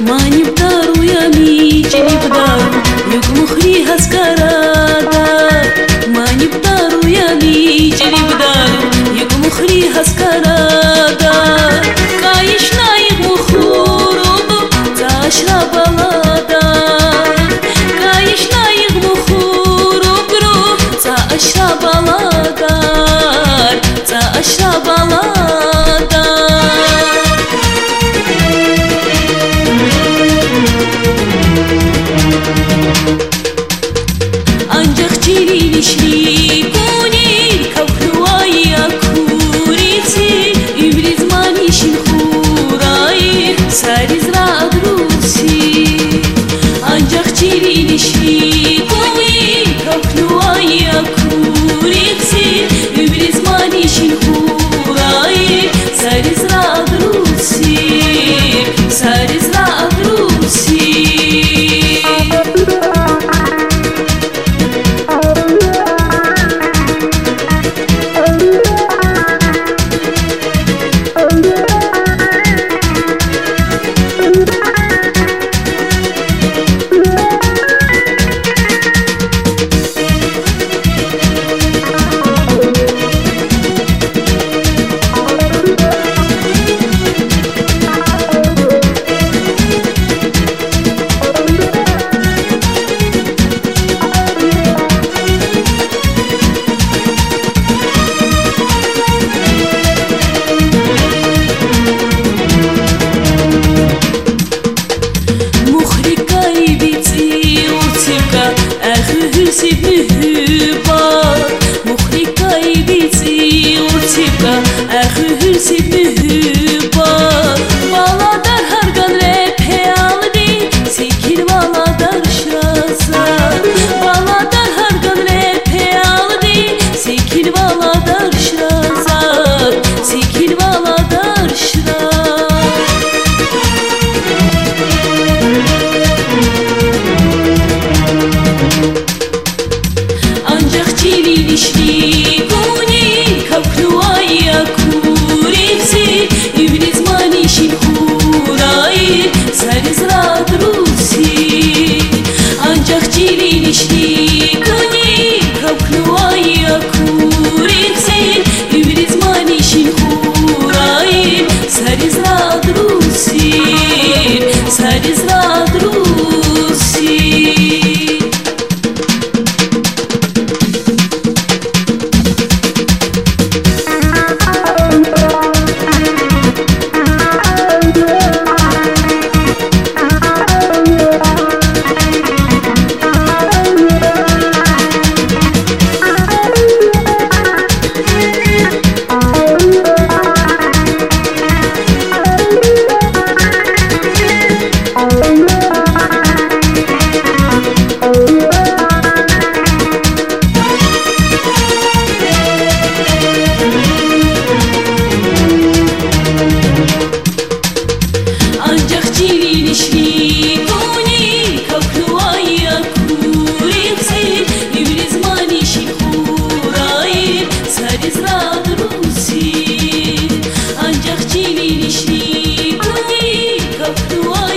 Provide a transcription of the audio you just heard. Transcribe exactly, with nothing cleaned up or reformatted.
Мани вдару я мичели вдару, юг мухри хаскарада. Мани вдару я мичели вдару, юг мухри хаскарада. Каишна юг мухуруду, зашра балада. Каишна юг мухуруду, зашра балада, зашра балада. Ancak çirilişli konir kavruaya kurici İbriz manişin huray sariz radrusi. Ancak çirilişli konir kavruaya kurici İbriz manişin huray sariz radrusi, sariz radrusi. Baladar hargan rephe aldi, sikir baladar şraza. Baladar hargan rephe aldi, sikir baladar şraza, sikir baladar şraza. Ancak çirilişli konir kavruaya kurici İbriz manişin huray sariz radrusi. Ancak çirilişli konir kavruaya kurici İbriz manişin huray sariz radrusi, sariz radrusi. Ancak çirilişli konir kavruaya kurici İbriz manişin huray sariz radrusi. Ancak çirilişli konir kavruaya